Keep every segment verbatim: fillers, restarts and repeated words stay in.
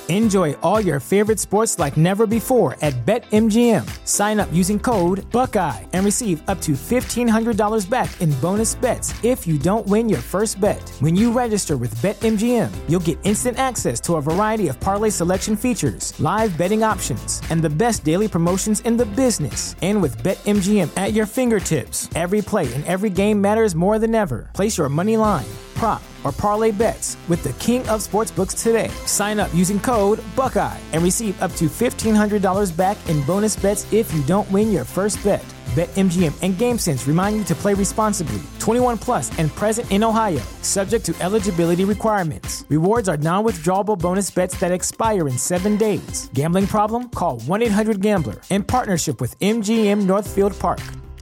Enjoy all your favorite sports like never before at BetMGM. Sign up using code Buckeye and receive up to fifteen hundred dollars back in bonus bets if you don't win your first bet. When you register with BetMGM, you'll get instant access to a variety of parlay selection features, live betting options, and the best daily promotions in the business. And with BetMGM at your fingertips, every play and every game matters more than ever. Place your money line, prop, or parlay bets with the king of sportsbooks today. Sign up using code Buckeye and receive up to fifteen hundred dollars back in bonus bets if you don't win your first bet. BetMGM and GameSense remind you to play responsibly. twenty-one plus and present in Ohio, subject to eligibility requirements. Rewards are non-withdrawable bonus bets that expire in seven days. Gambling problem? Call one eight hundred gambler in partnership with M G M Northfield Park.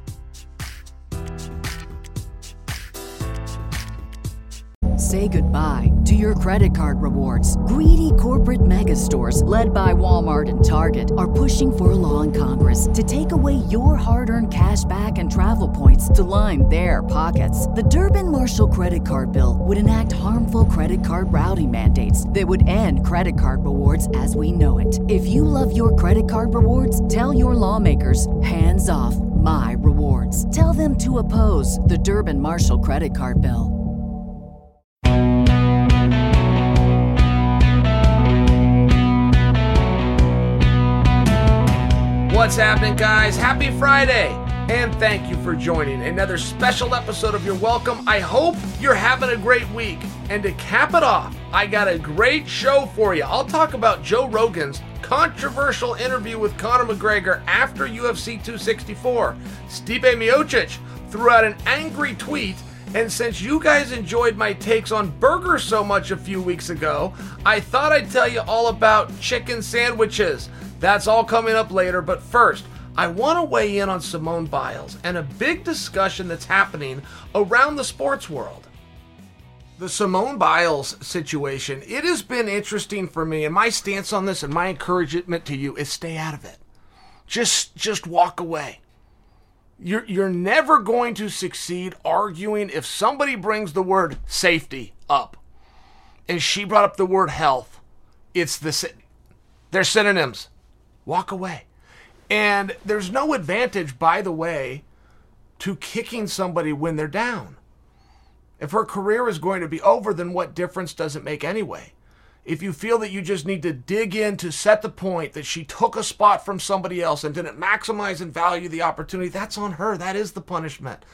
Say goodbye to your credit card rewards. Greedy corporate mega stores, led by Walmart and Target, are pushing for a law in Congress to take away your hard-earned cash back and travel points to line their pockets. The Durbin-Marshall credit card bill would enact harmful credit card routing mandates that would end credit card rewards as we know it. If you love your credit card rewards, tell your lawmakers, hands off my rewards. Tell them to oppose the Durbin-Marshall credit card bill. What's happening, guys? Happy Friday! And thank you for joining another special episode of You're Welcome. I hope you're having a great week. And to cap it off, I got a great show for you. I'll talk about Joe Rogan's controversial interview with Conor McGregor after U F C two sixty-four. Stipe Miocic threw out an angry tweet, and since you guys enjoyed my takes on burgers so much a few weeks ago, I thought I'd tell you all about chicken sandwiches. That's all coming up later, but first, I want to weigh in on Simone Biles and a big discussion that's happening around the sports world. The Simone Biles situation, it has been interesting for me, and my stance on this and my encouragement to you is stay out of it. Just, just walk away. You're, you're never going to succeed arguing if somebody brings the word safety up. And she brought up the word health. It's the, they're synonyms. Walk away. And there's no advantage, by the way, to kicking somebody when they're down. If her career is going to be over, then what difference does it make anyway? If you feel that you just need to dig in to set the point that she took a spot from somebody else and didn't maximize and value the opportunity, that's on her. That is the punishment.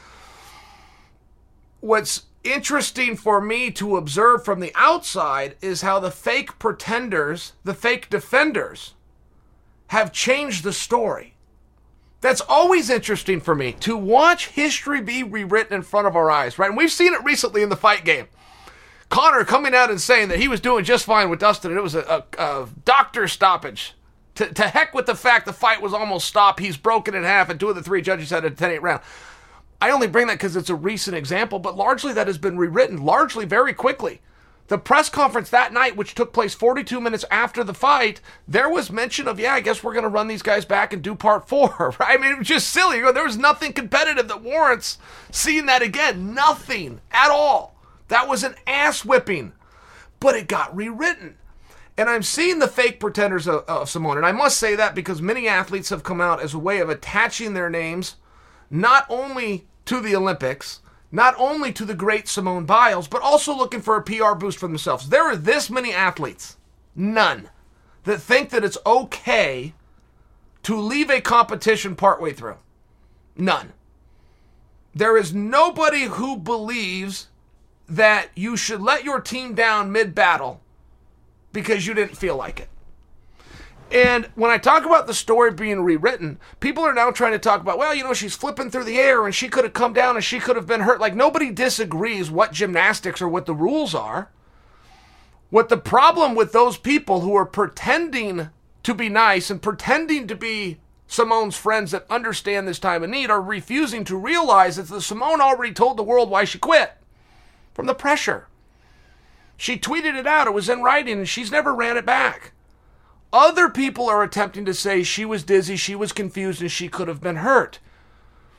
What's interesting for me to observe from the outside is how the fake pretenders, the fake defenders, have changed the story. That's always interesting for me, to watch history be rewritten in front of our eyes, right? And we've seen it recently in the fight game. Conor coming out and saying that he was doing just fine with Dustin, and it was a, a, a doctor stoppage. To, to heck with the fact the fight was almost stopped. He's broken in half, and two of the three judges had a ten eight round. I only bring that because it's a recent example, but largely that has been rewritten, largely very quickly. The press conference that night, which took place forty-two minutes after the fight, there was mention of, yeah, I guess we're going to run these guys back and do part four, right? I mean, it was just silly. There was nothing competitive that warrants seeing that again. Nothing at all. That was an ass whipping. But it got rewritten. And I'm seeing the fake pretenders of, of Simone. And I must say that because many athletes have come out as a way of attaching their names not only to the Olympics, not only to the great Simone Biles, but also looking for a P R boost for themselves. There are this many athletes, none, that think that it's okay to leave a competition partway through. None. There is nobody who believes that you should let your team down mid-battle because you didn't feel like it. And when I talk about the story being rewritten, people are now trying to talk about, well, you know, she's flipping through the air and she could have come down and she could have been hurt. Like, nobody disagrees what gymnastics or what the rules are. What the problem with those people who are pretending to be nice and pretending to be Simone's friends that understand this time of need are refusing to realize that the Simone already told the world why she quit. From the pressure. She tweeted it out. It was in writing and she's never ran it back. Other people are attempting to say she was dizzy, she was confused, and she could have been hurt.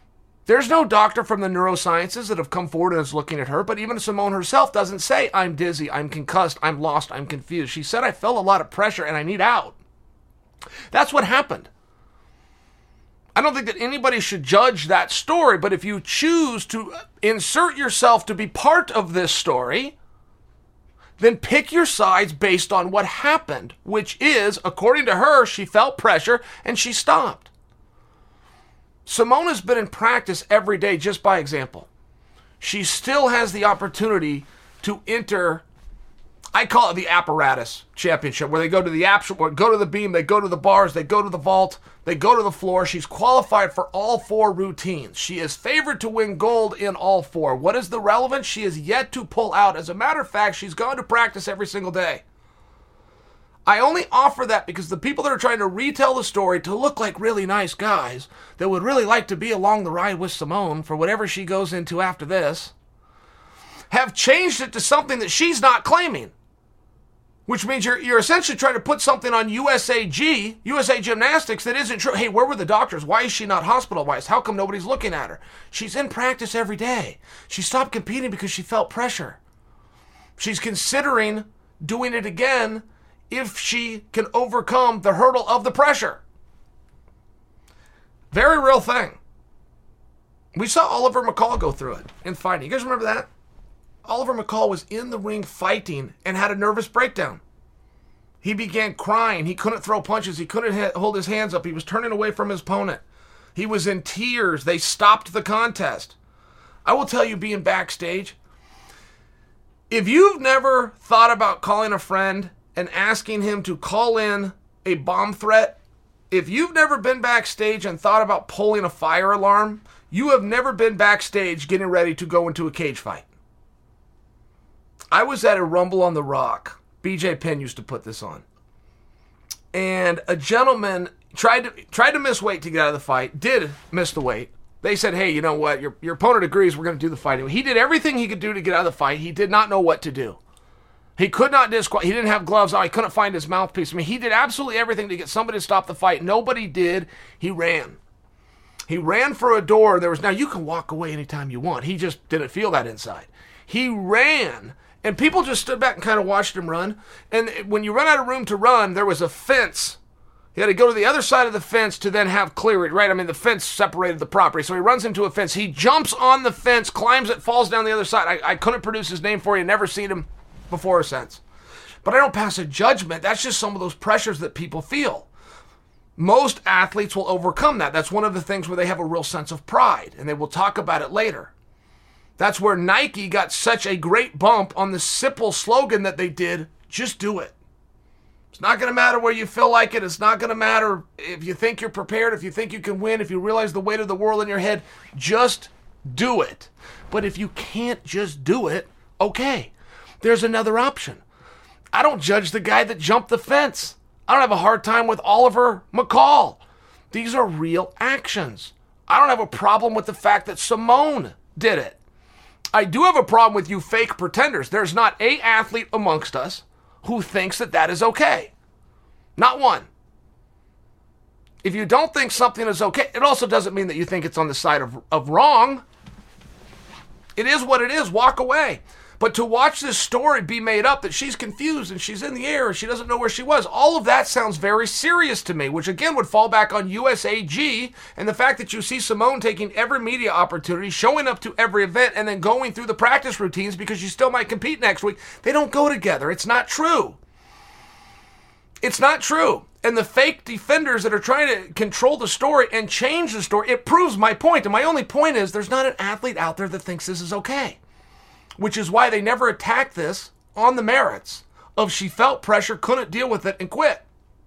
There's no doctor from the neurosciences that have come forward and is looking at her, but even Simone herself doesn't say, I'm dizzy, I'm concussed, I'm lost, I'm confused. She said, I felt a lot of pressure and I need out. That's what happened. I don't think that anybody should judge that story, but if you choose to insert yourself to be part of this story, then pick your sides based on what happened, which is, according to her, she felt pressure and she stopped. Simone has been in practice every day, just by example. She still has the opportunity to enter, I call it the apparatus championship, where they go to the actual, go to the beam, they go to the bars, they go to the vault, they go to the floor. She's qualified for all four routines. She is favored to win gold in all four. What is the relevance? She is yet to pull out. As a matter of fact, she's gone to practice every single day. I only offer that because the people that are trying to retell the story to look like really nice guys that would really like to be along the ride with Simone for whatever she goes into after this have changed it to something that she's not claiming. Which means you're you're essentially trying to put something on U S A G, U S A Gymnastics, that isn't true. Hey, where were the doctors? Why is she not hospitalized? How come nobody's looking at her? She's in practice every day. She stopped competing because she felt pressure. She's considering doing it again if she can overcome the hurdle of the pressure. Very real thing. We saw Oliver McCall go through it in fighting. You guys remember that? Oliver McCall was in the ring fighting and had a nervous breakdown. He began crying. He couldn't throw punches. He couldn't ha- hold his hands up. He was turning away from his opponent. He was in tears. They stopped the contest. I will tell you, being backstage, if you've never thought about calling a friend and asking him to call in a bomb threat, if you've never been backstage and thought about pulling a fire alarm, you have never been backstage getting ready to go into a cage fight. I was at a Rumble on the Rock. B J Penn used to put this on. And a gentleman tried to tried to miss weight to get out of the fight, did miss the weight. They said, hey, you know what, your, your opponent agrees, we're going to do the fight anyway. He did everything he could do to get out of the fight. He did not know what to do. He could not disqualify. He didn't have gloves on. He couldn't find his mouthpiece. I mean, he did absolutely everything to get somebody to stop the fight. Nobody did. He ran. He ran for a door. There was, now you can walk away anytime you want. He just didn't feel that inside. He ran, and people just stood back and kind of watched him run. And when you run out of room to run, there was a fence. He had to go to the other side of the fence to then have clear it, right? I mean, the fence separated the property. So he runs into a fence. He jumps on the fence, climbs it, falls down the other side. I, I couldn't produce his name for you. Never seen him before or since. But I don't pass a judgment. That's just some of those pressures that people feel. Most athletes will overcome that. That's one of the things where they have a real sense of pride, and they will talk about it later. That's where Nike got such a great bump on the simple slogan that they did, just do it. It's not going to matter where you feel like it. It's not going to matter if you think you're prepared, if you think you can win, if you realize the weight of the world in your head. Just do it. But if you can't just do it, okay, there's another option. I don't judge the guy that jumped the fence. I don't have a hard time with Oliver McCall. These are real actions. I don't have a problem with the fact that Simone did it. I do have a problem with you fake pretenders. There's not a athlete amongst us who thinks that that is okay. Not one. If you don't think something is okay, it also doesn't mean that you think it's on the side of, of wrong. It is what it is. Walk away. But to watch this story be made up that she's confused and she's in the air and she doesn't know where she was, all of that sounds very serious to me, which again would fall back on U S A G and the fact that you see Simone taking every media opportunity, showing up to every event, and then going through the practice routines because you still might compete next week. They don't go together. It's not true. It's not true. And the fake defenders that are trying to control the story and change the story, it proves my point. And my only point is there's not an athlete out there that thinks this is okay. Which is why they never attacked this on the merits of she felt pressure, couldn't deal with it, and quit.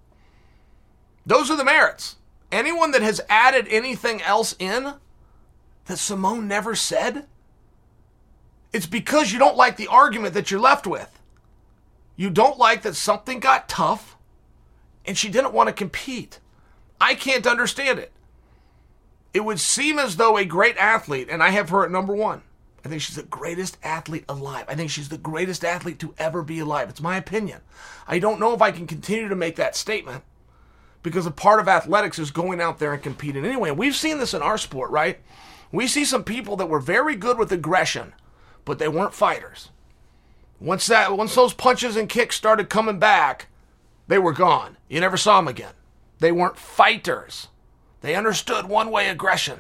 Those are the merits. Anyone that has added anything else in that Simone never said, it's because you don't like the argument that you're left with. You don't like that something got tough and she didn't want to compete. I can't understand it. It would seem as though a great athlete, and I have her at number one, I think she's the greatest athlete alive. I think she's the greatest athlete to ever be alive. It's my opinion. I don't know if I can continue to make that statement because a part of athletics is going out there and competing anyway. And we've seen this in our sport, right? We see some people that were very good with aggression, but they weren't fighters. Once that, once those punches and kicks started coming back, they were gone. You never saw them again. They weren't fighters. They understood one-way aggression.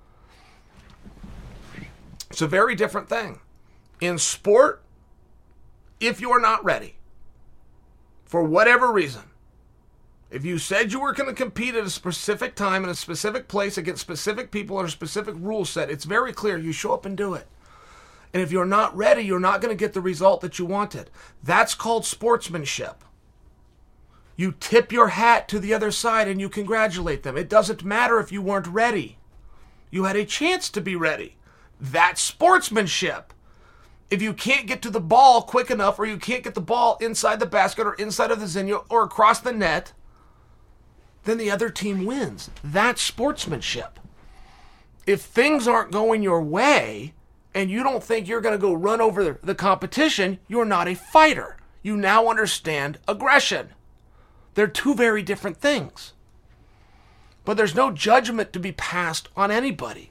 It's a very different thing. In sport, if you are not ready, for whatever reason, if you said you were going to compete at a specific time in a specific place against specific people or a specific rule set, it's very clear you show up and do it. And if you're not ready, you're not going to get the result that you wanted. That's called sportsmanship. You tip your hat to the other side and you congratulate them. It doesn't matter if you weren't ready. You had a chance to be ready. That's sportsmanship. If you can't get to the ball quick enough, or you can't get the ball inside the basket or inside of the zinnia or across the net, then the other team wins. That's sportsmanship. If things aren't going your way and you don't think you're going to go run over the competition, you're not a fighter. You now understand aggression. They're two very different things. But there's no judgment to be passed on anybody.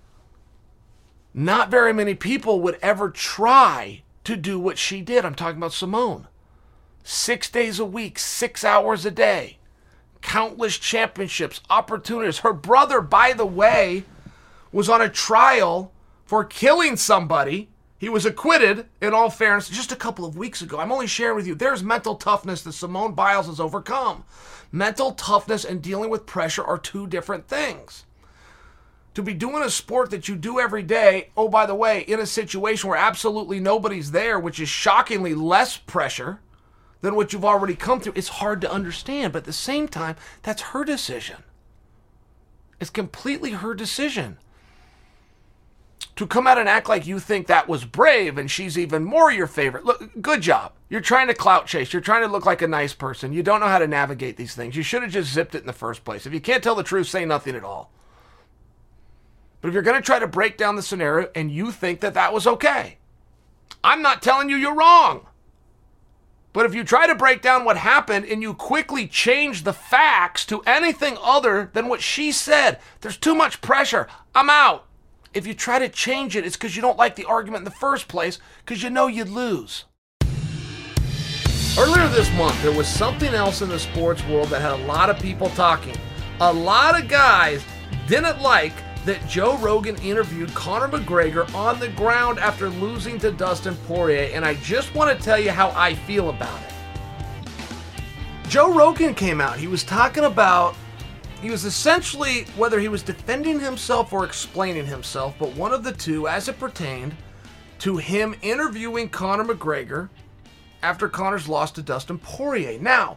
Not very many people would ever try to do what she did. I'm talking about Simone. Six days a week, six hours a day. Countless championships, opportunities. Her brother, by the way, was on a trial for killing somebody. He was acquitted, in all fairness, just a couple of weeks ago. I'm only sharing with you, there's mental toughness that Simone Biles has overcome. Mental toughness and dealing with pressure are two different things. To be doing a sport that you do every day, oh, by the way, in a situation where absolutely nobody's there, which is shockingly less pressure than what you've already come through, it's hard to understand. But at the same time, that's her decision. It's completely her decision. To come out and act like you think that was brave and she's even more your favorite. Look, good job. You're trying to clout chase. You're trying to look like a nice person. You don't know how to navigate these things. You should have just zipped it in the first place. If you can't tell the truth, say nothing at all. But if you're going to try to break down the scenario and you think that that was okay, I'm not telling you you're wrong. But if you try to break down what happened and you quickly change the facts to anything other than what she said, there's too much pressure. I'm out. If you try to change it, it's because you don't like the argument in the first place, because you know you'd lose. Earlier this month, there was something else in the sports world that had a lot of people talking. A lot of guys didn't like that Joe Rogan interviewed Conor McGregor on the ground after losing to Dustin Poirier, and I just want to tell you how I feel about it. Joe Rogan came out. He was talking about, he was essentially, whether he was defending himself or explaining himself, but one of the two as it pertained to him interviewing Conor McGregor after Conor's loss to Dustin Poirier. Now,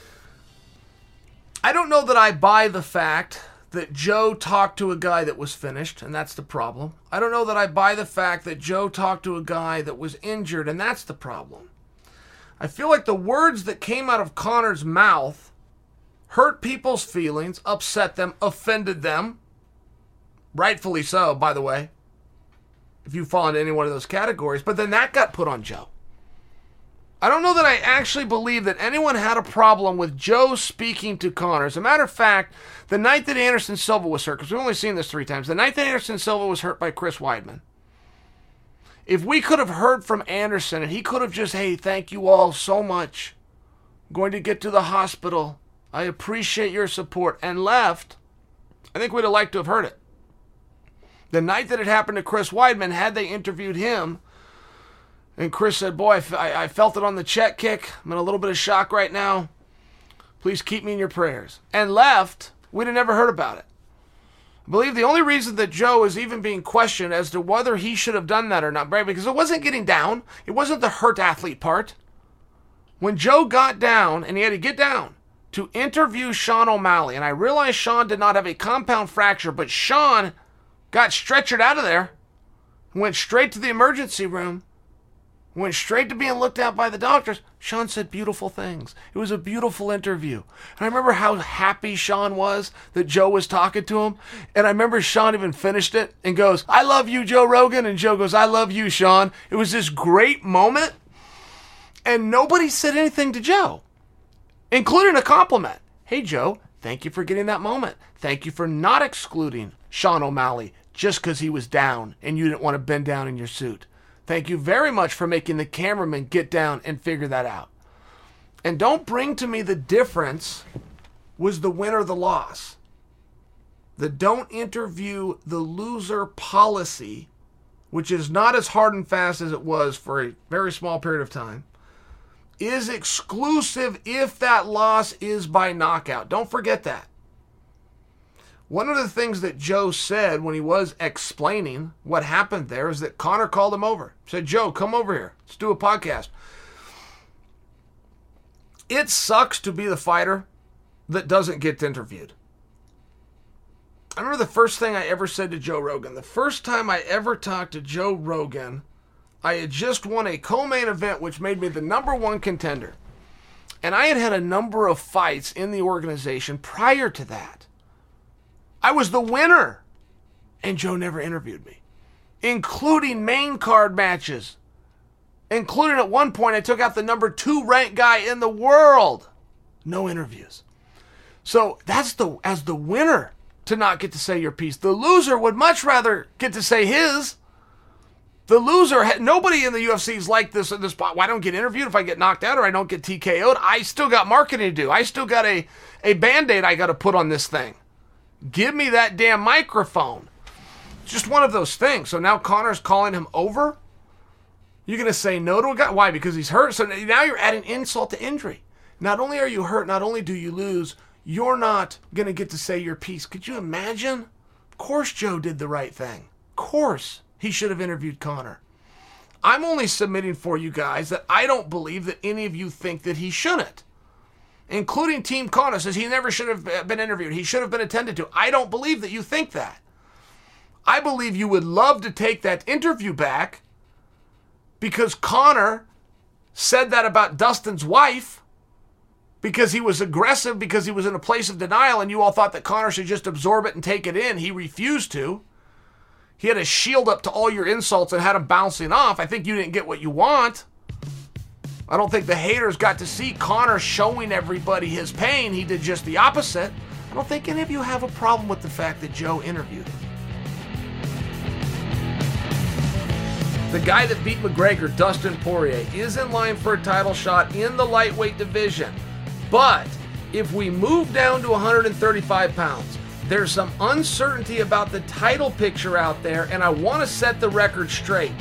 I don't know that I buy the fact that Joe talked to a guy that was finished, and that's the problem. I don't know that I buy the fact that Joe talked to a guy that was injured, and that's the problem. I feel like the words that came out of Conor's mouth hurt people's feelings, upset them, offended them. Rightfully so, by the way, if you fall into any one of those categories. But then that got put on Joe. I don't know that I actually believe that anyone had a problem with Joe speaking to Conor. As a matter of fact, the night that Anderson Silva was hurt, because we've only seen this three times, the night that Anderson Silva was hurt by Chris Weidman, if we could have heard from Anderson and he could have just, hey, thank you all so much, I'm going to get to the hospital, I appreciate your support, and left, I think we'd have liked to have heard it. The night that it happened to Chris Weidman, had they interviewed him, and Chris said, boy, I, I felt it on the check kick. I'm in a little bit of shock right now. Please keep me in your prayers. And left, we'd have never heard about it. I believe the only reason that Joe is even being questioned as to whether he should have done that or not, because it wasn't getting down. It wasn't the hurt athlete part. When Joe got down, and he had to get down, to interview Sean O'Malley, and I realized Sean did not have a compound fracture, but Sean got stretchered out of there, went straight to the emergency room, went straight to being looked at by the doctors. Sean said beautiful things. It was a beautiful interview. And I remember how happy Sean was that Joe was talking to him. And I remember Sean even finished it and goes, I love you, Joe Rogan. And Joe goes, I love you, Sean. It was this great moment. And nobody said anything to Joe, including a compliment. Hey, Joe, thank you for getting that moment. Thank you for not excluding Sean O'Malley, just because he was down and you didn't want to bend down in your suit. Thank you very much for making the cameraman get down and figure that out. And don't bring to me the difference was the win or the loss. The don't interview the loser policy, which is not as hard and fast as it was for a very small period of time, is exclusive if that loss is by knockout. Don't forget that. One of the things that Joe said when he was explaining what happened there is that Conor called him over. Said, Joe, come over here. Let's do a podcast. It sucks to be the fighter that doesn't get interviewed. I remember the first thing I ever said to Joe Rogan. The first time I ever talked to Joe Rogan, I had just won a co-main event, which made me the number one contender. And I had had a number of fights in the organization prior to that. I was the winner. And Joe never interviewed me, including main card matches. Including at one point, I took out the number two ranked guy in the world. No interviews. So that's the as the winner to not get to say your piece. The loser would much rather get to say his. The loser, nobody in the U F C is like this in this spot. Why don't get interviewed if I get knocked out or I don't get T K O'd? I still got marketing to do. I still got a, a Band-Aid I got to put on this thing. Give me that damn microphone. It's just one of those things. So now Conor's calling him over. You're going to say no to a guy? Why? Because he's hurt. So now you're adding insult to injury. Not only are you hurt, not only do you lose, you're not going to get to say your piece. Could you imagine? Of course Joe did the right thing. Of course he should have interviewed Conor. I'm only submitting for you guys that I don't believe that any of you think that he shouldn't. Including Team Conor says he never should have been interviewed. He should have been attended to. I don't believe that you think that. I believe you would love to take that interview back because Conor said that about Dustin's wife because he was aggressive, because he was in a place of denial, and you all thought that Conor should just absorb it and take it in. He refused to. He had a shield up to all your insults and had them bouncing off. I think you didn't get what you want. I don't think the haters got to see Conor showing everybody his pain. He did just the opposite. I don't think any of you have a problem with the fact that Joe interviewed him. The guy that beat McGregor, Dustin Poirier, is in line for a title shot in the lightweight division. But if we move down to one hundred thirty-five pounds, there's some uncertainty about the title picture out there, and I want to set the record straight.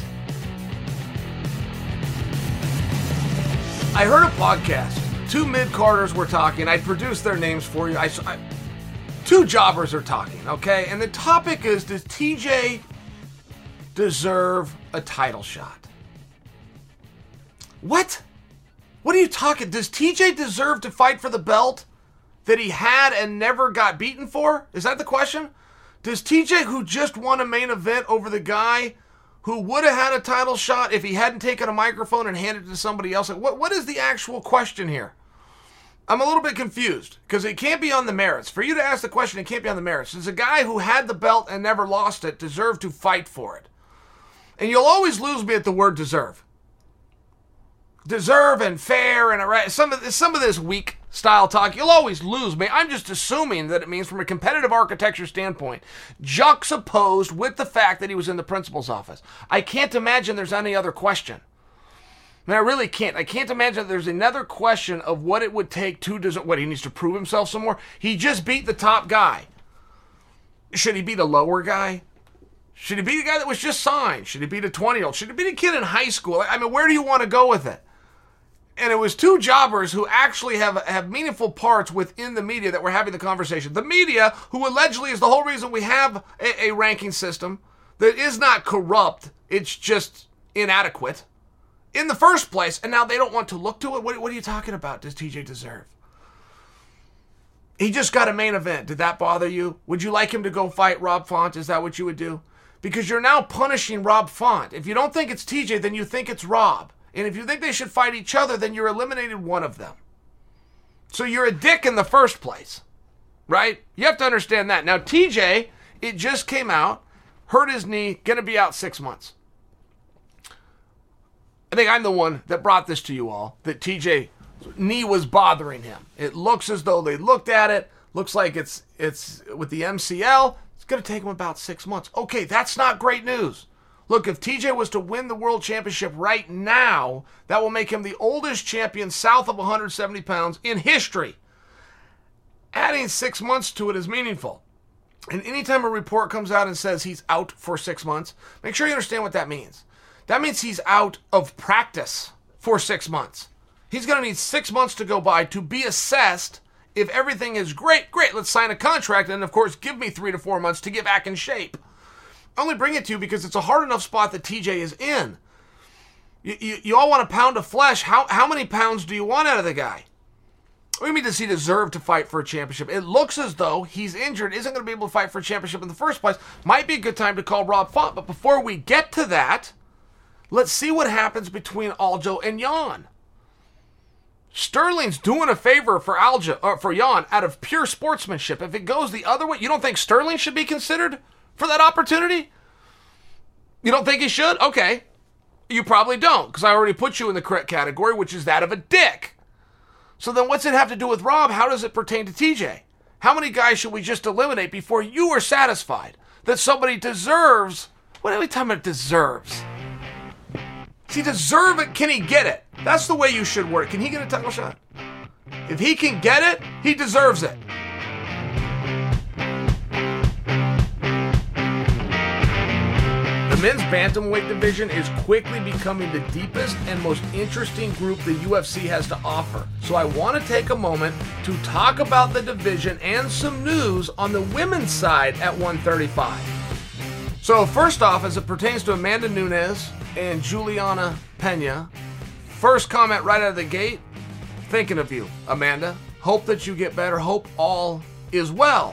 I heard a podcast. Two mid-carders were talking. I produced their names for you. I, I, two jobbers are talking, okay? And the topic is, does T J deserve a title shot? What? What are you talking? Does T J deserve to fight for the belt that he had and never got beaten for? Is that the question? Does T J, who just won a main event over the guy who would have had a title shot if he hadn't taken a microphone and handed it to somebody else? Like, what, what is the actual question here? I'm a little bit confused because it can't be on the merits. For you to ask the question, it can't be on the merits. Does a guy who had the belt and never lost it deserve to fight for it? And you'll always lose me at the word deserve. Deserve and fair and some of this, some of this weak style talk, you'll always lose me. I'm just assuming that it means from a competitive architecture standpoint, juxtaposed with the fact that he was in the principal's office. I can't imagine there's any other question. I mean, I really can't. I can't imagine that there's another question of what it would take to deserve. What, he needs to prove himself some more? He just beat the top guy. Should he beat a lower guy? Should he beat a guy that was just signed? Should he beat a twenty-year-old? Should he beat a kid in high school? I mean, where do you want to go with it? And it was two jobbers who actually have, have meaningful parts within the media that were having the conversation. The media, who allegedly is the whole reason we have a, a ranking system that is not corrupt, it's just inadequate in the first place, and now they don't want to look to it. What, what are you talking about? Does T J deserve? He just got a main event. Did that bother you? Would you like him to go fight Rob Font? Is that what you would do? Because you're now punishing Rob Font. If you don't think it's T J, then you think it's Rob. And if you think they should fight each other, then you're eliminating one of them. So you're a dick in the first place, right? You have to understand that. Now, T J, it just came out, hurt his knee, going to be out six months. I think I'm the one that brought this to you all, that T J knee was bothering him. It looks as though they looked at it, looks like it's it's with the M C L, It's going to take him about six months. Okay, that's not great news. Look, if T J was to win the World Championship right now, that will make him the oldest champion south of one hundred seventy pounds in history. Adding six months to it is meaningful. And anytime a report comes out and says he's out for six months, make sure you understand what that means. That means he's out of practice for six months. He's going to need six months to go by to be assessed. If everything is great, great, let's sign a contract. And, of course, give me three to four months to get back in shape. I only bring it to you because it's a hard enough spot that T J is in. You, you, you all want a pound of flesh. How, how many pounds do you want out of the guy? What do you mean, does he deserve to fight for a championship? It looks as though he's injured, isn't going to be able to fight for a championship in the first place. Might be a good time to call Rob Font. But before we get to that, let's see what happens between Aljo and Jan. Sterling's doing a favor for Aljo, or for Jan out of pure sportsmanship. If it goes the other way, you don't think Sterling should be considered for that opportunity? You don't think he should? Okay. You probably don't, because I already put you in the correct category, which is that of a dick. So then what's it have to do with Rob? How does it pertain to T J? How many guys should we just eliminate before you are satisfied that somebody deserves, what are we talking about deserves? Does he deserve it? Can he get it? That's the way you should work. Can he get a title shot? If he can get it, he deserves it. The men's bantamweight division is quickly becoming the deepest and most interesting group the U F C has to offer. So I want to take a moment to talk about the division and some news on the women's side at one thirty-five. So first off, as it pertains to Amanda Nunes and Juliana Pena, first comment right out of the gate, thinking of you, Amanda. Hope that you get better. Hope all is well.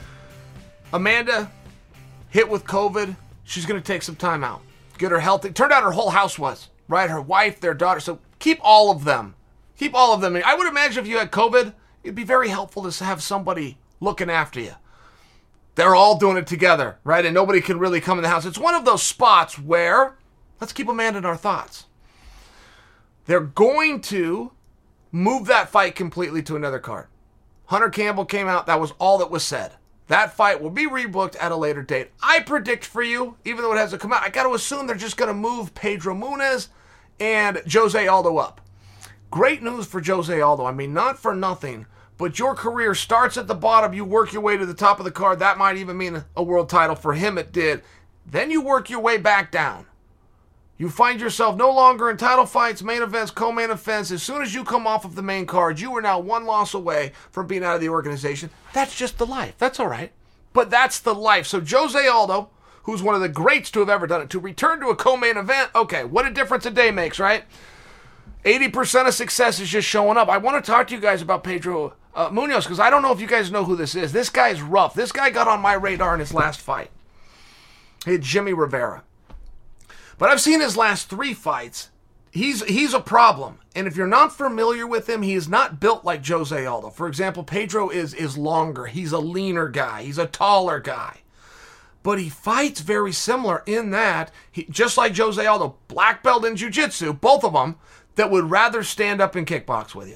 Amanda, hit with COVID. She's going to take some time out. Get her healthy. Turned out her whole house was, right? Her wife, their daughter. So keep all of them. Keep all of them. I would imagine if you had COVID, it'd be very helpful to have somebody looking after you. They're all doing it together, right? And nobody can really come in the house. It's one of those spots where, let's keep Amanda in our thoughts. They're going to move that fight completely to another card. Hunter Campbell came out. That was all that was said. That fight will be rebooked at a later date. I predict for you, even though it hasn't come out, I got to assume they're just going to move Pedro Munez and Jose Aldo up. Great news for Jose Aldo. I mean, not for nothing, but your career starts at the bottom. You work your way to the top of the card. That might even mean a world title. For him, it did. Then you work your way back down. You find yourself no longer in title fights, main events, co-main events. As soon as you come off of the main card, you are now one loss away from being out of the organization. That's just the life. That's all right. But that's the life. So Jose Aldo, who's one of the greats to have ever done it, to return to a co-main event, okay, what a difference a day makes, right? eighty percent of success is just showing up. I want to talk to you guys about Pedro uh, Munhoz, because I don't know if you guys know who this is. This guy's rough. This guy got on my radar in his last fight. He had Jimmy Rivera. But I've seen his last three fights. He's he's a problem. And if you're not familiar with him, he is not built like Jose Aldo. For example, Pedro is, is longer. He's a leaner guy. He's a taller guy. But he fights very similar in that, he, just like Jose Aldo, black belt in jiu-jitsu, both of them, that would rather stand up and kickbox with you.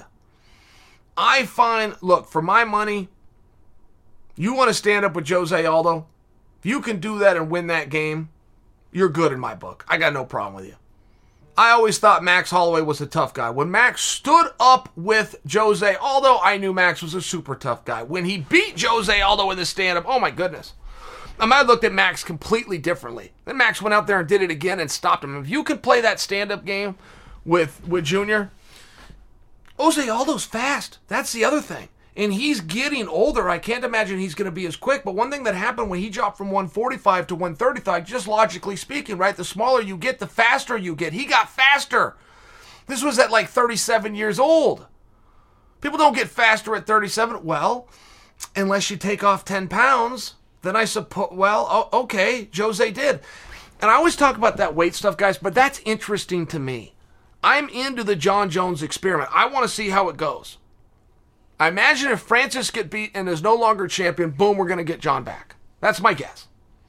I find, look, for my money, you want to stand up with Jose Aldo, if you can do that and win that game, you're good in my book. I got no problem with you. I always thought Max Holloway was a tough guy. When Max stood up with Jose Aldo, I knew Max was a super tough guy. When he beat Jose Aldo in the stand-up, oh my goodness. I might have looked at Max completely differently. Then Max went out there and did it again and stopped him. If you could play that stand-up game with, with Junior, Jose Aldo's fast. That's the other thing. And he's getting older. I can't imagine he's going to be as quick. But one thing that happened when he dropped from one forty-five to one thirty-five, just logically speaking, right? The smaller you get, the faster you get. He got faster. This was at like thirty-seven years old. People don't get faster at thirty-seven. Well, unless you take off ten pounds, then I suppose, well, oh, okay, Jose did. And I always talk about that weight stuff, guys, but that's interesting to me. I'm into the John Jones experiment. I want to see how it goes. I imagine if Francis get beat and is no longer champion, boom, we're going to get John back. That's my guess.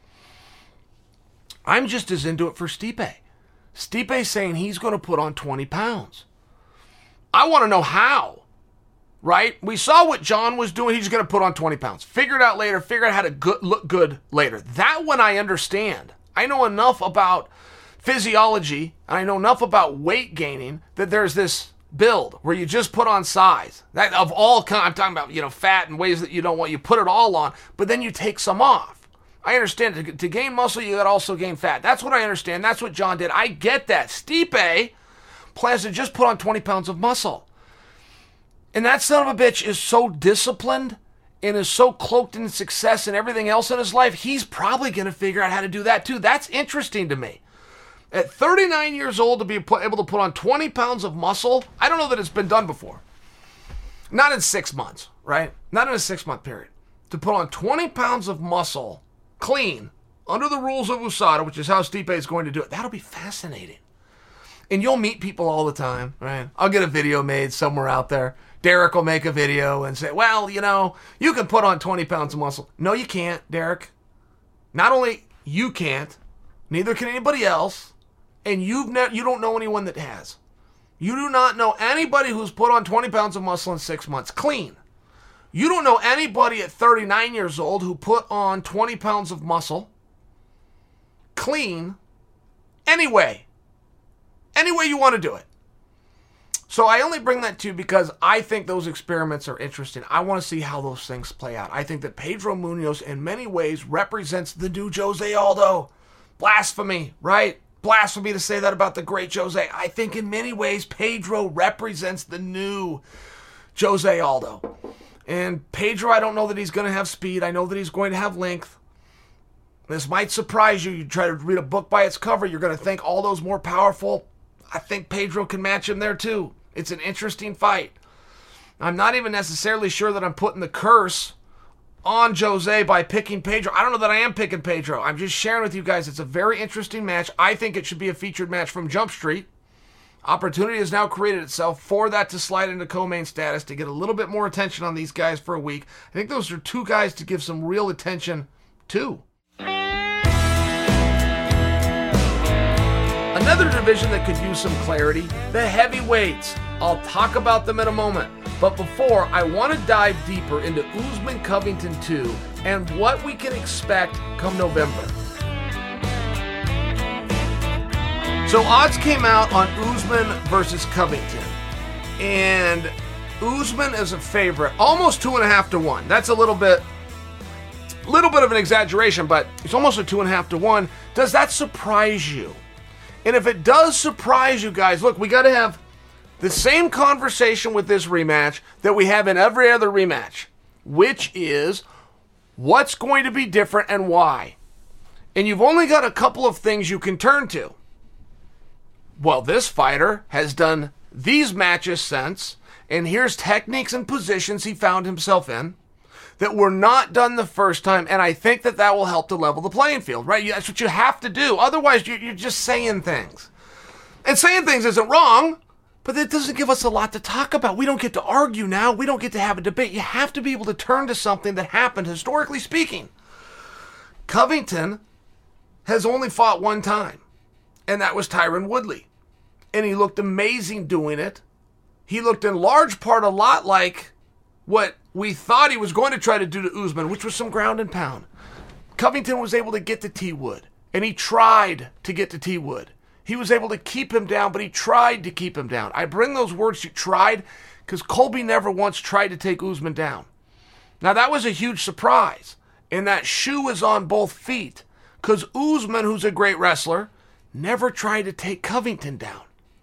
I'm just as into it for Stipe. Stipe's saying he's going to put on twenty pounds. I want to know how. right? We saw what John was doing. He's going to put on twenty pounds. Figure it out later. Figure out how to good, look good later. That one I understand. I know enough about physiology, and I know enough about weight gaining that there's this build where you just put on size. That of all kind, I'm talking about, you know, fat and ways that you don't want, you put it all on, but then you take some off. I understand to, to gain muscle, you got to also gain fat. That's what I understand. That's what John did. I get that. Stipe plans to just put on twenty pounds of muscle. And that son of a bitch is so disciplined and is so cloaked in success and everything else in his life, he's probably going to figure out how to do that too. That's interesting to me. At thirty-nine years old, to be able to put on twenty pounds of muscle, I don't know that it's been done before. Not in six months, right? Not in a six-month period. To put on twenty pounds of muscle, clean, under the rules of U S A D A, which is how Stipe is going to do it, that'll be fascinating. And you'll meet people all the time, right? I'll get a video made somewhere out there. Derek will make a video and say, well, you know, you can put on twenty pounds of muscle. No, you can't, Derek. Not only you can't, neither can anybody else. And you've ne- you don't know anyone that has. You do not know anybody who's put on twenty pounds of muscle in six months, clean. You don't know anybody at thirty-nine years old who put on twenty pounds of muscle, clean, anyway. Any way you want to do it. So I only bring that to you because I think those experiments are interesting. I want to see how those things play out. I think that Pedro Munoz in many ways represents the new Jose Aldo. Blasphemy, right? Blasphemy to say that about the great Jose. I think in many ways Pedro represents the new Jose Aldo. And Pedro, I don't know that he's going to have speed. I know that he's going to have length. This might surprise you. You try to read a book by its cover, you're going to think Aldo's more powerful. I think Pedro can match him there too. It's an interesting fight. I'm not even necessarily sure that I'm putting the curse on Jose by picking Pedro. I don't know that I am picking Pedro. I'm just sharing with you guys. It's a very interesting match. I think it should be a featured match from Jump Street. Opportunity has now created itself for that to slide into co-main status to get a little bit more attention on these guys for a week. I think those are two guys to give some real attention to. Another division that could use some clarity, the heavyweights. I'll talk about them in a moment. But before, I want to dive deeper into Usman Covington two and what we can expect come November. So odds came out on Usman versus Covington. And Usman is a favorite, almost two and a half to one. That's a little bit, little bit of an exaggeration, but it's almost a two and a half to one. Does that surprise you? And if it does surprise you guys, look, we got to have the same conversation with this rematch that we have in every other rematch, which is what's going to be different and why. And you've only got a couple of things you can turn to. Well, this fighter has done these matches since, and here's techniques and positions he found himself in that were not done the first time, and I think that that will help to level the playing field, right? That's what you have to do. Otherwise, you're just saying things. And saying things isn't wrong, but it doesn't give us a lot to talk about. We don't get to argue now. We don't get to have a debate. You have to be able to turn to something that happened, historically speaking. Covington has only fought one time, and that was Tyron Woodley. And he looked amazing doing it. He looked in large part a lot like what we thought he was going to try to do to Usman, which was some ground and pound. Covington was able to get to T. Wood, and he tried to get to T. Wood. He was able to keep him down, but he tried to keep him down. I bring those words to tried because Colby never once tried to take Usman down. Now, that was a huge surprise, and that shoe is on both feet because Usman, who's a great wrestler, never tried to take Covington down.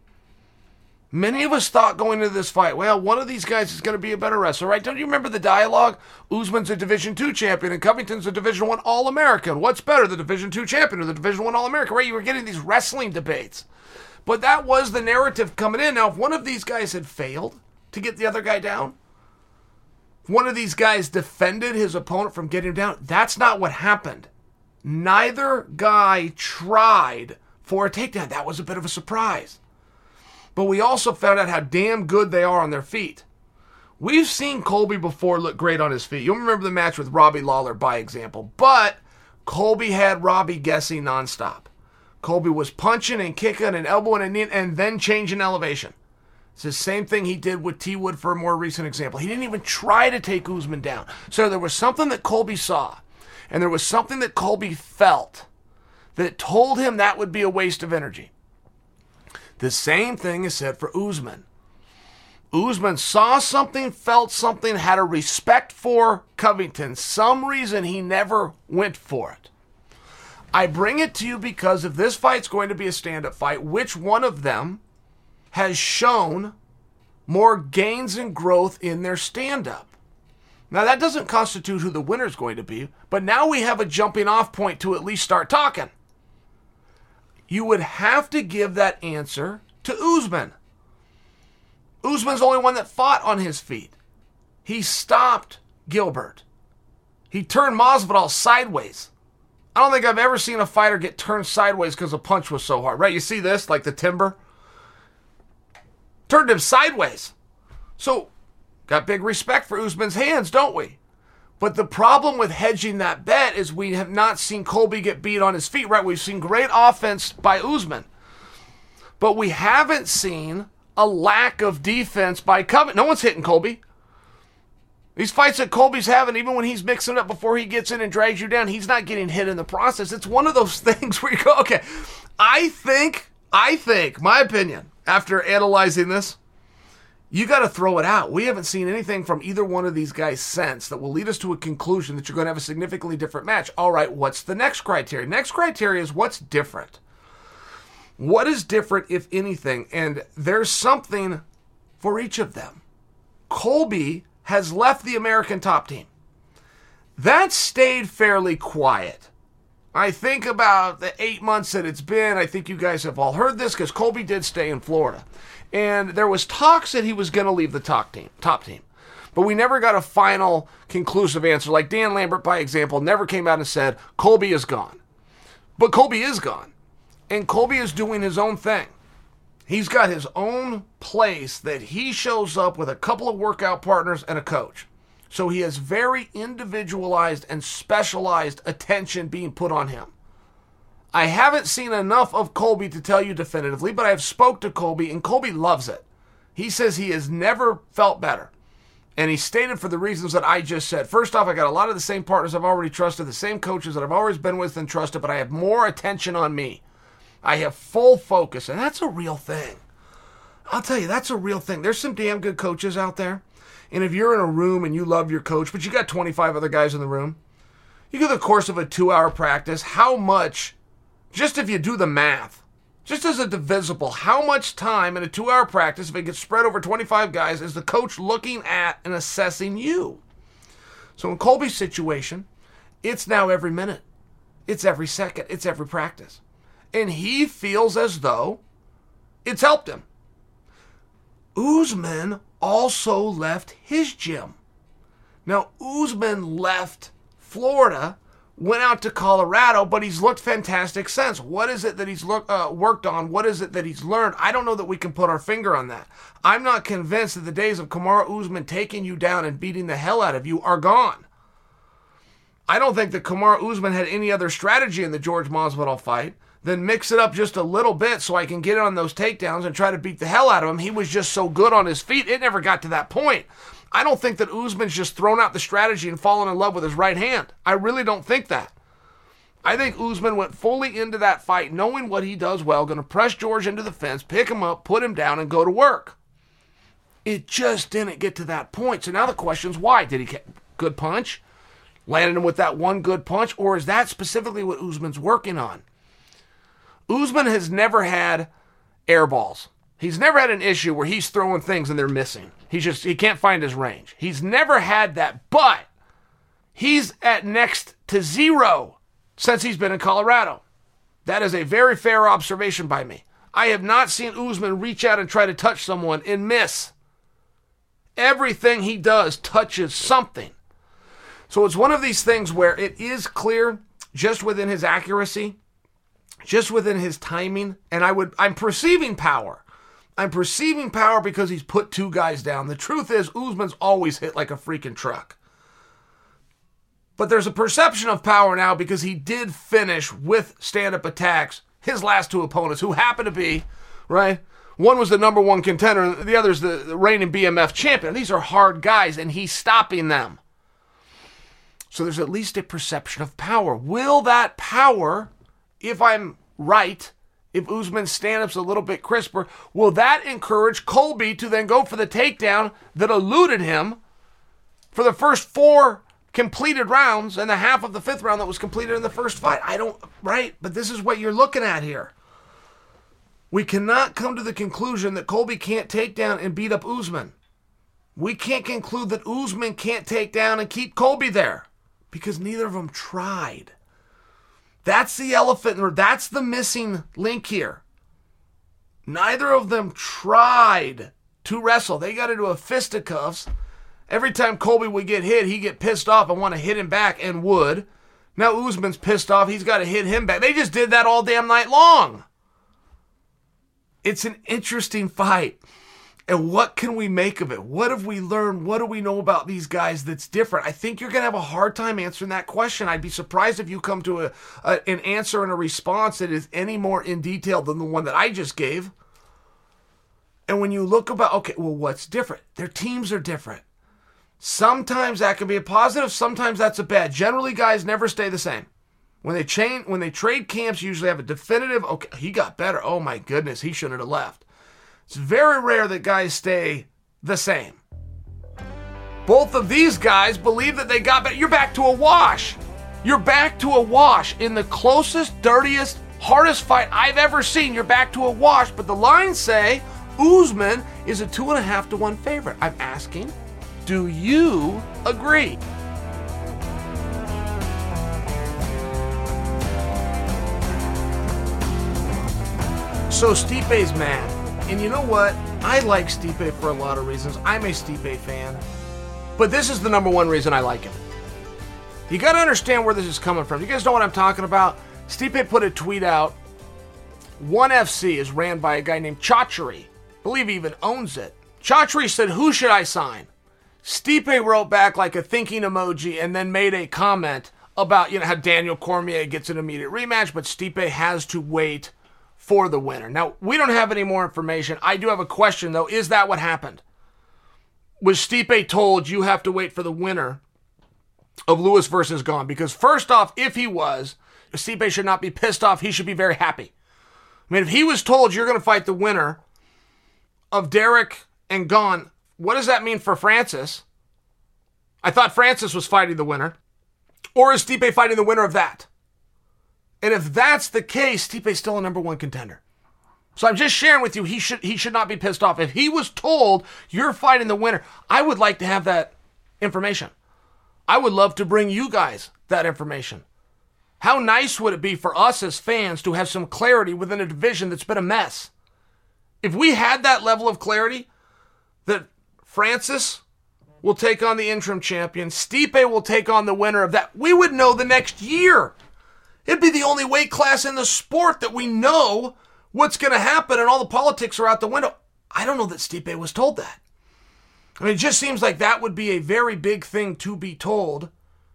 Many of us thought going into this fight, well, one of these guys is going to be a better wrestler, right? Don't you remember the dialogue? Usman's a Division two champion and Covington's a Division one All-American. What's better, the Division two champion or the Division one All-American, right? You were getting these wrestling debates. But that was the narrative coming in. Now, if one of these guys had failed to get the other guy down, if one of these guys defended his opponent from getting him down, that's not what happened. Neither guy tried for a takedown. That was a bit of a surprise. But we also found out how damn good they are on their feet. We've seen Colby before look great on his feet. You'll remember the match with Robbie Lawler, by example. But Colby had Robbie guessing nonstop. Colby was punching and kicking and elbowing and kneeing and then changing elevation. It's the same thing he did with T. Wood for a more recent example. He didn't even try to take Usman down. So there was something that Colby saw, and there was something that Colby felt that told him that would be a waste of energy. The same thing is said for Usman. Usman saw something, felt something, had a respect for Covington. Some reason he never went for it. I bring it to you because if this fight's going to be a stand-up fight, which one of them has shown more gains and growth in their stand-up? Now, that doesn't constitute who the winner's going to be, but now we have a jumping off point to at least start talking. You would have to give that answer to Usman. Usman's the only one that fought on his feet. He stopped Gilbert. He turned Masvidal sideways. I don't think I've ever seen a fighter get turned sideways because the punch was so hard, right? You see this, like the timber? Turned him sideways. So, got big respect for Usman's hands, don't we? But the problem with hedging that bet is we have not seen Colby get beat on his feet, right? We've seen great offense by Usman. But we haven't seen a lack of defense by Covington. No one's hitting Colby. These fights that Colby's having, even when he's mixing it up before he gets in and drags you down, he's not getting hit in the process. It's one of those things where you go, okay, I think, I think, my opinion, after analyzing this, you got to throw it out. We haven't seen anything from either one of these guys since that will lead us to a conclusion that you're going to have a significantly different match. All right, what's the next criteria? Next criteria is what's different. What is different, if anything? And there's something for each of them. Colby has left the American Top Team. That stayed fairly quiet. I think about the eight months that it's been, I think you guys have all heard this because Colby did stay in Florida. And there was talks that he was going to leave the top team, top team. But we never got a final conclusive answer. Like Dan Lambert, by example, never came out and said, Colby is gone. But Colby is gone. And Colby is doing his own thing. He's got his own place that he shows up with a couple of workout partners and a coach. So he has very individualized and specialized attention being put on him. I haven't seen enough of Colby to tell you definitively, but I have spoke to Colby, and Colby loves it. He says he has never felt better. And he stated for the reasons that I just said. First off, I got a lot of the same partners I've already trusted, the same coaches that I've always been with and trusted, but I have more attention on me. I have full focus, and that's a real thing. I'll tell you, that's a real thing. There's some damn good coaches out there, and if you're in a room and you love your coach, but you got twenty-five other guys in the room, you go the course of a two-hour practice, how much, just if you do the math, just as a divisible, how much time in a two-hour practice, if it gets spread over twenty-five guys, is the coach looking at and assessing you? So in Colby's situation, it's now every minute. It's every second. It's every practice. And he feels as though it's helped him. Usman also left his gym. Now, Usman left Florida, went out to Colorado, but he's looked fantastic since. What is it that he's look, uh, worked on? What is it that he's learned? I don't know that we can put our finger on that. I'm not convinced that the days of Kamaru Usman taking you down and beating the hell out of you are gone. I don't think that Kamaru Usman had any other strategy in the George Masvidal fight than mix it up just a little bit so I can get on those takedowns and try to beat the hell out of him. He was just so good on his feet, it never got to that point. I don't think that Usman's just thrown out the strategy and fallen in love with his right hand. I really don't think that. I think Usman went fully into that fight knowing what he does well, going to press George into the fence, pick him up, put him down, and go to work. It just didn't get to that point. So now the question's why? Did he get good punch? Landed him with that one good punch? Or is that specifically what Usman's working on? Usman has never had air balls. He's never had an issue where he's throwing things and they're missing. He's just, he can't find his range. He's never had that, but he's at next to zero since he's been in Colorado. That is a very fair observation by me. I have not seen Usman reach out and try to touch someone and miss. Everything he does touches something. So it's one of these things where it is clear just within his accuracy, just within his timing, and I would, I'm perceiving power. I'm perceiving power because he's put two guys down. The truth is, Usman's always hit like a freaking truck. But there's a perception of power now because he did finish with stand-up attacks his last two opponents, who happen to be, right, One was the number one contender, the other's the, the reigning B M F champion. These are hard guys, and he's stopping them. So there's at least a perception of power. Will that power, if I'm right, if Usman's stand-up's a little bit crisper, will that encourage Colby to then go for the takedown that eluded him for the first four completed rounds and the half of the fifth round that was completed in the first fight? I don't, right? But this is what you're looking at here. We cannot come to the conclusion that Colby can't take down and beat up Usman. We can't conclude that Usman can't take down and keep Colby there because neither of them tried. That's the elephant, or that's the missing link here. Neither of them tried to wrestle. They got into a fisticuffs. Every time Colby would get hit, he'd get pissed off and want to hit him back, and would. Now Usman's pissed off. He's got to hit him back. They just did that all damn night long. It's an interesting fight. And what can we make of it? What have we learned? What do we know about these guys that's different? I think you're going to have a hard time answering that question. I'd be surprised if you come to a, a an answer and a response that is any more in detail than the one that I just gave. And when you look about, okay, well, what's different? Their teams are different. Sometimes that can be a positive. Sometimes that's a bad. Generally, guys never stay the same. When they chain, when they trade camps, you usually have a definitive, okay, he got better. Oh my goodness, he shouldn't have left. It's very rare that guys stay the same. Both of these guys believe that they got better. You're back to a wash. You're back to a wash. In the closest, dirtiest, hardest fight I've ever seen, you're back to a wash. But the lines say Usman is a two and a half to one favorite. I'm asking, do you agree? So Stipe's mad. And you know what? I like Stipe for a lot of reasons. I'm a Stipe fan. But this is the number one reason I like him. You got to understand where this is coming from. You guys know what I'm talking about? Stipe put a tweet out. One F C is ran by a guy named Chachri. I believe he even owns it. Chachri said, who should I sign? Stipe wrote back like a thinking emoji and then made a comment about, you know, how Daniel Cormier gets an immediate rematch, but Stipe has to wait for the winner. Now, we don't have any more information. I do have a question, though. Is that what happened? Was Stipe told you have to wait for the winner of Lewis versus Gane? Because first off, if he was, Stipe should not be pissed off. He should be very happy. I mean, if he was told you're going to fight the winner of Derek and Gane, what does that mean for Francis? I thought Francis was fighting the winner. Or is Stipe fighting the winner of that? And if that's the case, Stipe's still a number one contender. So I'm just sharing with you, he should he should not be pissed off. If he was told, you're fighting the winner, I would like to have that information. I would love to bring you guys that information. How nice would it be for us as fans to have some clarity within a division that's been a mess? If we had that level of clarity, that Francis will take on the interim champion, Stipe will take on the winner of that, we would know the next year. It'd be the only weight class in the sport that we know what's going to happen, and all the politics are out the window. I don't know that Stipe was told that. I mean, it just seems like that would be a very big thing to be told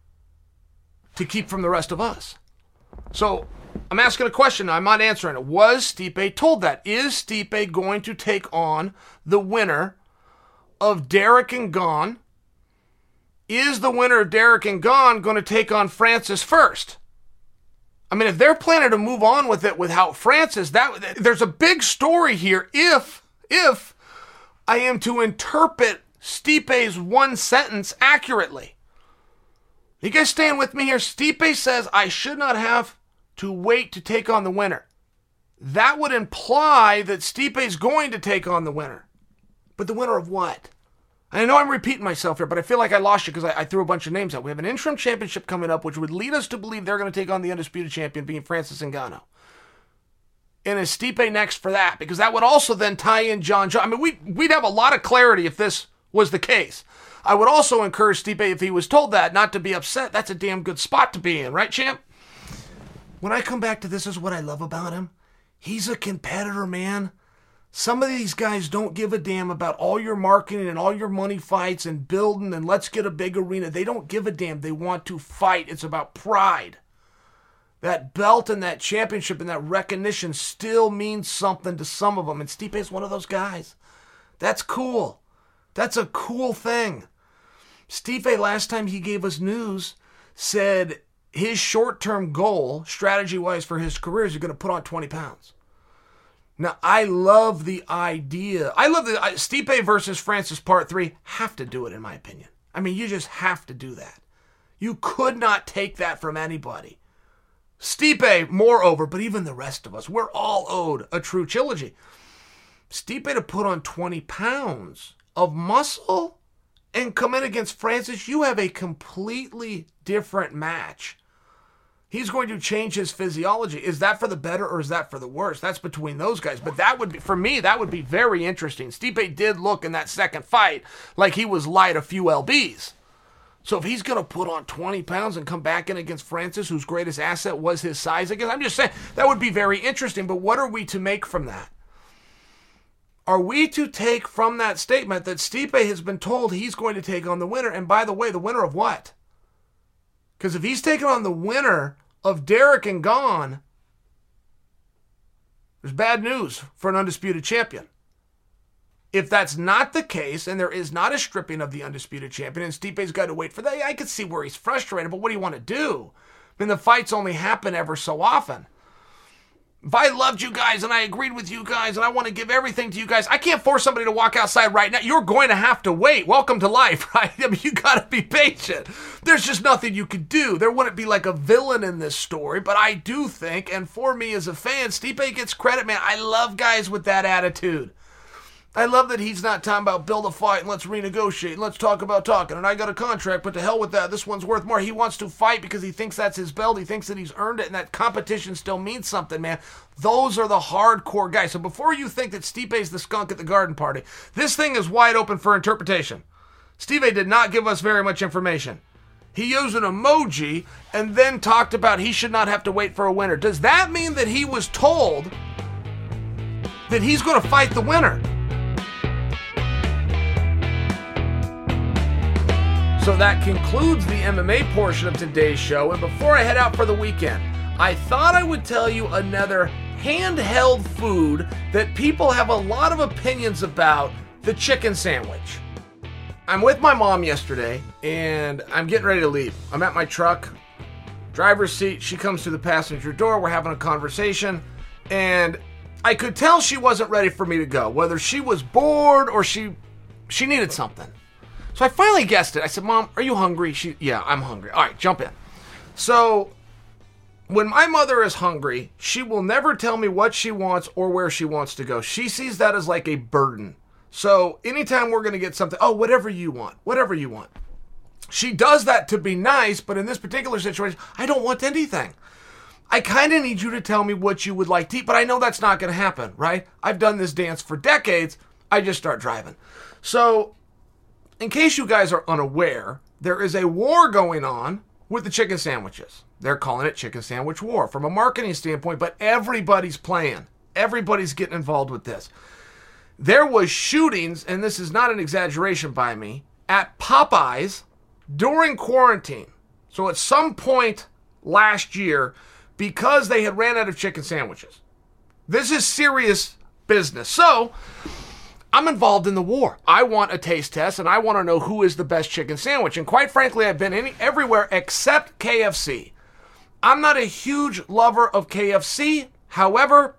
to keep from the rest of us. So I'm asking a question. I'm not answering it. Was Stipe told that? Is Stipe going to take on the winner of Derek and Gane? Is the winner of Derek and Gane going to take on Francis first? I mean, if they're planning to move on with it without Francis, that there's a big story here. If, if I am to interpret Stipe's one sentence accurately. You guys staying with me here? Stipe says I should not have to wait to take on the winner. That would imply that Stipe's going to take on the winner. But the winner of what? I know I'm repeating myself here, but I feel like I lost you because I, I threw a bunch of names out. We have an interim championship coming up, which would lead us to believe they're going to take on the undisputed champion, being Francis Ngannou. And is Stipe next for that? Because that would also then tie in John Jones. I mean, we, we'd have a lot of clarity if this was the case. I would also encourage Stipe, if he was told that, not to be upset. That's a damn good spot to be in, right, champ? When I come back to this is what I love about him. He's a competitor, man. Some of these guys don't give a damn about all your marketing and all your money fights and building and let's get a big arena. They don't give a damn. They want to fight. It's about pride. That belt and that championship and that recognition still means something to some of them. And Stipe is one of those guys. That's cool. That's a cool thing. Stipe, last time he gave us news, said his short-term goal, strategy-wise for his career, is he's going to put on twenty pounds. Now, I love the idea. I love the uh, Stipe versus Francis part three. Have to do it, in my opinion. I mean, you just have to do that. You could not take that from anybody. Stipe, moreover, but even the rest of us, we're all owed a true trilogy. Stipe to put on twenty pounds of muscle and come in against Francis, you have a completely different match. He's going to change his physiology. Is that for the better or is that for the worse? That's between those guys. But that would be, for me, that would be very interesting. Stipe did look in that second fight like he was light a few lbs. So if he's going to put on twenty pounds and come back in against Francis, whose greatest asset was his size, I guess I'm just saying that would be very interesting. But what are we to make from that? Are we to take from that statement that Stipe has been told he's going to take on the winner? And by the way, the winner of what? Because if he's taking on the winner of Derek and Gane, there's bad news for an undisputed champion. If that's not the case, and there is not a stripping of the undisputed champion, and Stipe's got to wait for that, I could see where he's frustrated, but what do you want to do? I mean, the fights only happen ever so often. If I loved you guys and I agreed with you guys and I want to give everything to you guys, I can't force somebody to walk outside right now. You're going to have to wait. Welcome to life, right? I mean, you got to be patient. There's just nothing you could do. There wouldn't be like a villain in this story, but I do think, and for me as a fan, Stipe gets credit, man. I love guys with that attitude. I love that he's not talking about build a fight and let's renegotiate and let's talk about talking and I got a contract, but to hell with that. This one's worth more. He wants to fight because he thinks that's his belt. He thinks that he's earned it and that competition still means something, man. Those are the hardcore guys. So before you think that Stipe's the skunk at the garden party, this thing is wide open for interpretation. Stipe did not give us very much information. He used an emoji and then talked about he should not have to wait for a winner. Does that mean that he was told that he's going to fight the winner? So that concludes the M M A portion of today's show. And before I head out for the weekend, I thought I would tell you another handheld food that people have a lot of opinions about, the chicken sandwich. I'm with my mom yesterday, and I'm getting ready to leave. I'm at my truck, driver's seat. She comes through the passenger door. We're having a conversation, and I could tell she wasn't ready for me to go, whether she was bored or she she needed something. So I finally guessed it. I said, Mom, are you hungry? She, yeah, I'm hungry. All right, jump in. So when my mother is hungry, she will never tell me what she wants or where she wants to go. She sees that as like a burden. So anytime we're going to get something, oh, whatever you want, whatever you want. She does that to be nice, but in this particular situation, I don't want anything. I kind of need you to tell me what you would like to eat, but I know that's not going to happen, right? I've done this dance for decades. I just start driving. So in case you guys are unaware, there is a war going on with the chicken sandwiches. They're calling it chicken sandwich war from a marketing standpoint, but everybody's playing. Everybody's getting involved with this. There was shootings, and this is not an exaggeration by me, at Popeyes during quarantine. So at some point last year, because they had ran out of chicken sandwiches. This is serious business. So I'm involved in the war. I want a taste test, and I want to know who is the best chicken sandwich. And quite frankly, I've been any, everywhere except K F C. I'm not a huge lover of K F C. However,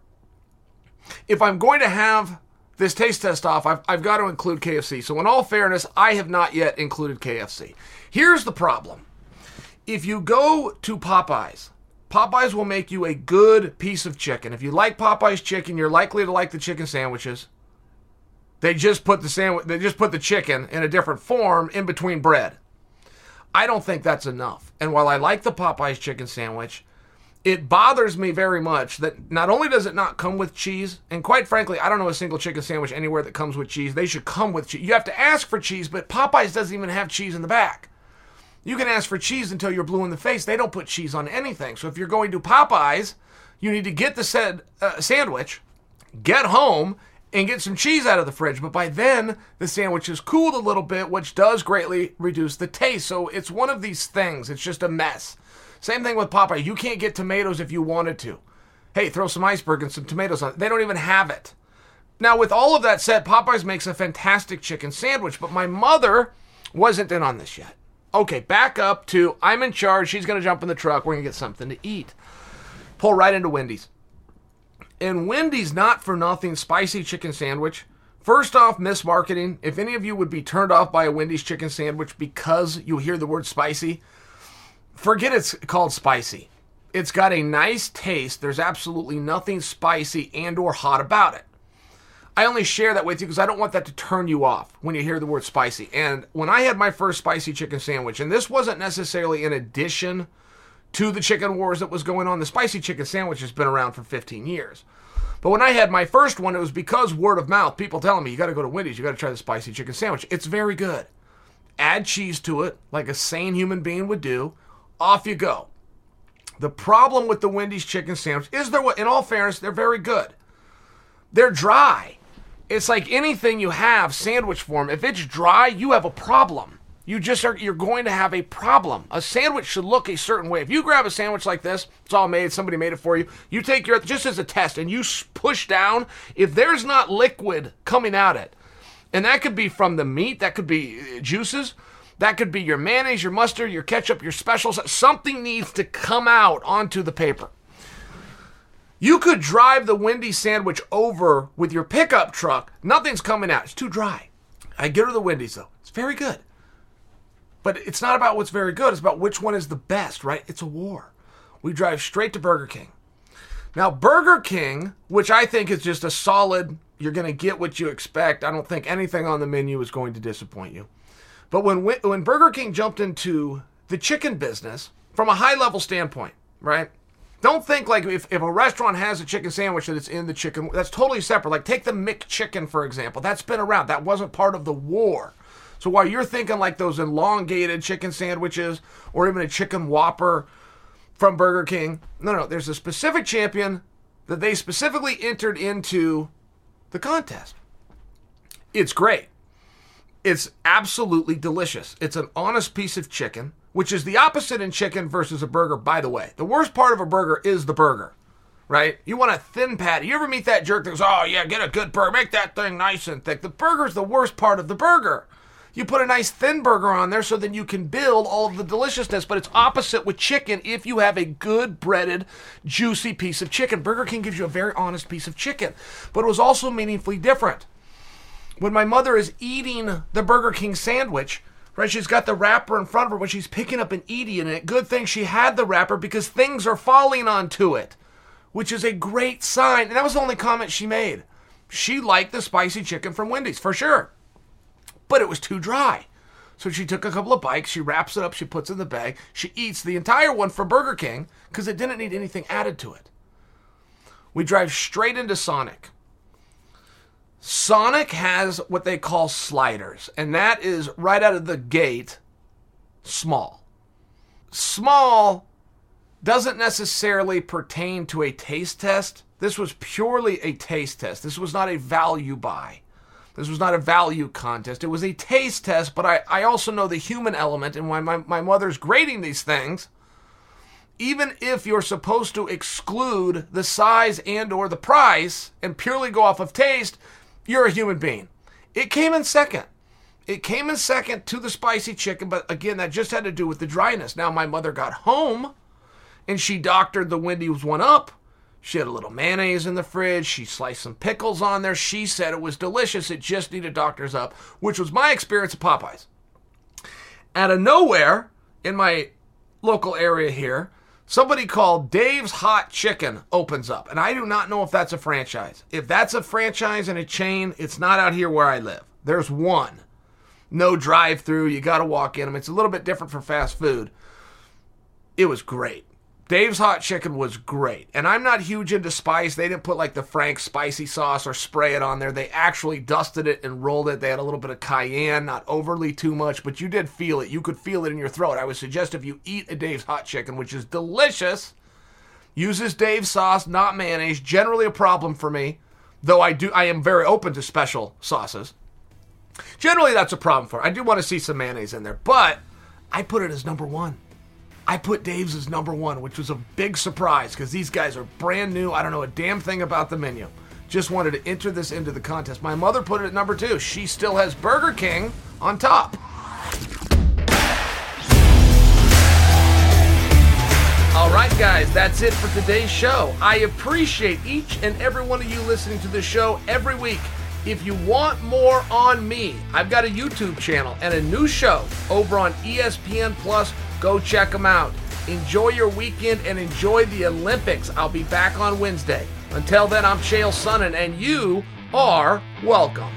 if I'm going to have this taste test off, I've, I've got to include K F C. So in all fairness, I have not yet included K F C. Here's the problem. If you go to Popeyes, Popeyes will make you a good piece of chicken. If you like Popeyes chicken, you're likely to like the chicken sandwiches. They just put the sandwich, they just put the chicken in a different form in between bread. I don't think that's enough. And while I like the Popeyes chicken sandwich, it bothers me very much that not only does it not come with cheese, and quite frankly, I don't know a single chicken sandwich anywhere that comes with cheese. They should come with cheese. You have to ask for cheese, but Popeyes doesn't even have cheese in the back. You can ask for cheese until you're blue in the face. They don't put cheese on anything. So if you're going to Popeyes, you need to get the said uh, sandwich, get home, and get some cheese out of the fridge. But by then, the sandwich is cooled a little bit, which does greatly reduce the taste. So it's one of these things. It's just a mess. Same thing with Popeye. You can't get tomatoes if you wanted to. Hey, throw some iceberg and some tomatoes on it. They don't even have it. Now, with all of that said, Popeyes makes a fantastic chicken sandwich, but my mother wasn't in on this yet. Okay, back up to I'm in charge. She's going to jump in the truck. We're going to get something to eat. Pull right into Wendy's. And Wendy's not for nothing spicy chicken sandwich. First off, mismarketing. If any of you would be turned off by a Wendy's chicken sandwich because you hear the word spicy, forget it's called spicy. It's got a nice taste. There's absolutely nothing spicy and or hot about it. I only share that with you because I don't want that to turn you off when you hear the word spicy. And when I had my first spicy chicken sandwich, and this wasn't necessarily in addition to the chicken wars that was going on, the spicy chicken sandwich has been around for fifteen years. But when I had my first one, it was because word of mouth, people telling me, you got to go to Wendy's, you got to try the spicy chicken sandwich. It's very good. Add cheese to it, like a sane human being would do. Off you go. The problem with the Wendy's chicken sandwich is, they're, in all fairness, they're very good. They're dry. It's like anything you have sandwich form. If it's dry, you have a problem. You just are, you're going to have a problem. A sandwich should look a certain way. If you grab a sandwich like this, it's all made, somebody made it for you, you take your, just as a test, and you push down, if there's not liquid coming out it, and that could be from the meat, that could be juices, that could be your mayonnaise, your mustard, your ketchup, your specials, something needs to come out onto the paper. You could drive the Wendy's sandwich over with your pickup truck, nothing's coming out, it's too dry. I get her the Wendy's though, it's very good. But it's not about what's very good. It's about which one is the best, right? It's a war. We drive straight to Burger King. Now, Burger King, which I think is just a solid, you're going to get what you expect. I don't think anything on the menu is going to disappoint you. But when when Burger King jumped into the chicken business, from a high-level standpoint, right? Don't think like if, if a restaurant has a chicken sandwich that it's in the chicken, that's totally separate. Like take the McChicken, for example. That's been around. That wasn't part of the war. So while you're thinking like those elongated chicken sandwiches or even a chicken Whopper from Burger King, no, no, there's a specific champion that they specifically entered into the contest. It's great. It's absolutely delicious. It's an honest piece of chicken, which is the opposite in chicken versus a burger, by the way. The worst part of a burger is the burger, right? You want a thin patty. You ever meet that jerk that goes, oh yeah, get a good burger, make that thing nice and thick. The burger's the worst part of the burger. You put a nice thin burger on there so then you can build all of the deliciousness, but it's opposite with chicken if you have a good breaded, juicy piece of chicken. Burger King gives you a very honest piece of chicken, but it was also meaningfully different. When my mother is eating the Burger King sandwich, right, she's got the wrapper in front of her when she's picking up and eating it. Good thing she had the wrapper because things are falling onto it, which is a great sign. And that was the only comment she made. She liked the spicy chicken from Wendy's, for sure. But it was too dry. So she took a couple of bites, she wraps it up, she puts it in the bag, she eats the entire one from Burger King because it didn't need anything added to it. We drive straight into Sonic. Sonic has what they call sliders, and that is right out of the gate, small. Small doesn't necessarily pertain to a taste test. This was purely a taste test. This was not a value buy. This was not a value contest. It was a taste test, but I, I also know the human element, and when my, my mother's grading these things, even if you're supposed to exclude the size and or the price and purely go off of taste, you're a human being. It came in second. It came in second to the spicy chicken, but again, that just had to do with the dryness. Now, my mother got home, and she doctored the Wendy's one up. She had a little mayonnaise in the fridge. She sliced some pickles on there. She said it was delicious. It just needed doctors up, which was my experience at Popeyes. Out of nowhere, in my local area here, somebody called Dave's Hot Chicken opens up. And I do not know if that's a franchise. If that's a franchise and a chain, it's not out here where I live. There's one. No drive-through. You got to walk in them. It's a little bit different for fast food. It was great. Dave's Hot Chicken was great. And I'm not huge into spice. They didn't put like the Frank's spicy sauce or spray it on there. They actually dusted it and rolled it. They had a little bit of cayenne, not overly too much, but you did feel it. You could feel it in your throat. I would suggest if you eat a Dave's Hot Chicken, which is delicious, uses Dave's sauce, not mayonnaise. Generally a problem for me, though I do. I am very open to special sauces. Generally that's a problem for me. I do want to see some mayonnaise in there, but I put it as number one. I put Dave's as number one, which was a big surprise because these guys are brand new. I don't know a damn thing about the menu. Just wanted to enter this into the contest. My mother put it at number two. She still has Burger King on top. All right, guys, that's it for today's show. I appreciate each and every one of you listening to the show every week. If you want more on me, I've got a YouTube channel and a new show over on E S P N Plus. Go check them out. Enjoy your weekend and enjoy the Olympics. I'll be back on Wednesday. Until then, I'm Chael Sonnen, and you are welcome.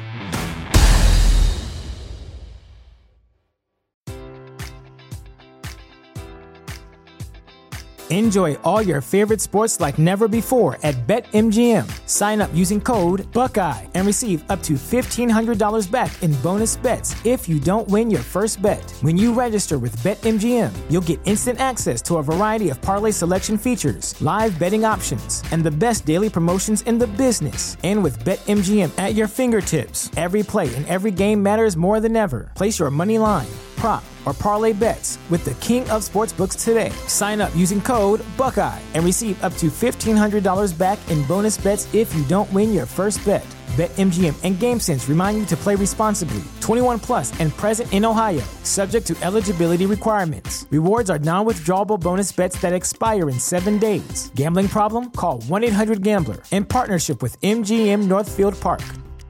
Enjoy all your favorite sports like never before at BetMGM. Sign up using code Buckeye and receive up to fifteen hundred dollars back in bonus bets if you don't win your first bet. When you register with BetMGM, you'll get instant access to a variety of parlay selection features, live betting options, and the best daily promotions in the business. And with BetMGM at your fingertips, every play and every game matters more than ever. Place your money line, prop, or parlay bets with the king of sportsbooks today. Sign up using code Buckeye and receive up to fifteen hundred dollars back in bonus bets if you don't win your first bet. BetMGM and GameSense remind you to play responsibly. twenty-one plus and present in Ohio, subject to eligibility requirements. Rewards are non-withdrawable bonus bets that expire in seven days. Gambling problem? Call one eight hundred gambler in partnership with M G M Northfield Park.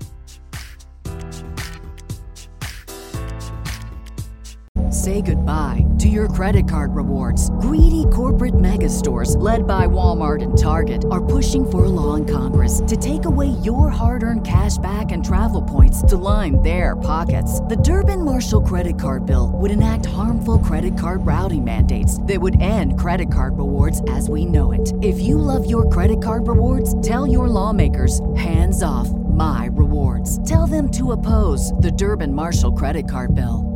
Say goodbye to your credit card rewards. Greedy corporate mega stores, led by Walmart and Target, are pushing for a law in Congress to take away your hard-earned cash back and travel points to line their pockets. The Durbin-Marshall credit card bill would enact harmful credit card routing mandates that would end credit card rewards as we know it. If you love your credit card rewards, tell your lawmakers, hands off my rewards. Tell them to oppose the Durbin-Marshall credit card bill.